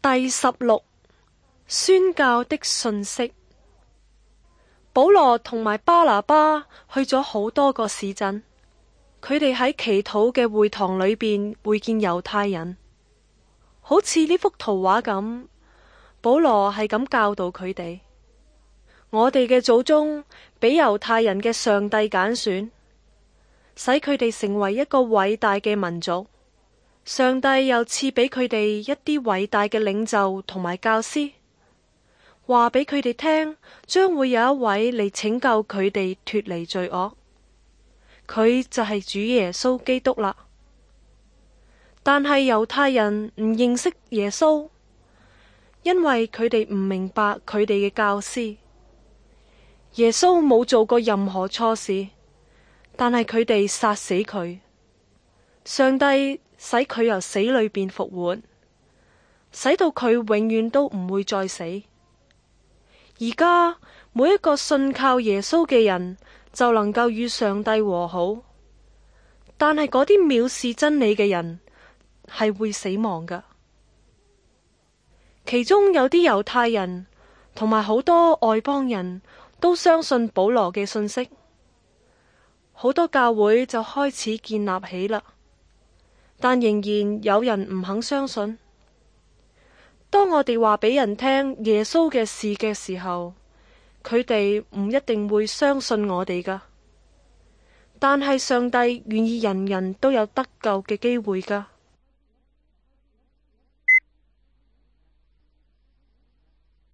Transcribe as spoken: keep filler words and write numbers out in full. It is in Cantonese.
第十六，宣教的訊息。保羅同埋巴拿巴去咗好多個市鎮，佢哋喺祈禱嘅會堂裏邊會見猶太人，好似呢幅圖畫咁。保羅係咁教導佢哋：我哋嘅祖宗俾猶太人嘅上帝揀選，使佢哋成為一個偉大嘅民族。上帝又賜俾佢哋一啲偉大嘅領袖同埋教師，話俾佢哋聽，將會有一位嚟拯救佢哋脫離罪惡，佢就係主耶穌基督啦。但係猶太人唔認識耶穌，因為佢哋唔明白佢哋嘅教師。耶穌冇做過任何錯事，但係佢哋殺死佢。上帝使佢由死裏邊復活，使到佢永遠都唔會再死。而家每一個信靠耶穌嘅人就能夠與上帝和好，但係嗰啲藐視真理嘅人係會死亡㗎。其中有啲猶太人同埋好多外邦人都相信保羅嘅信息，好多教會就開始建立起啦。但仍然有人唔肯相信。當我哋話俾人聽耶穌嘅事嘅時候，佢哋唔一定會相信我哋㗎。但係上帝願意人人都有得救嘅機會㗎。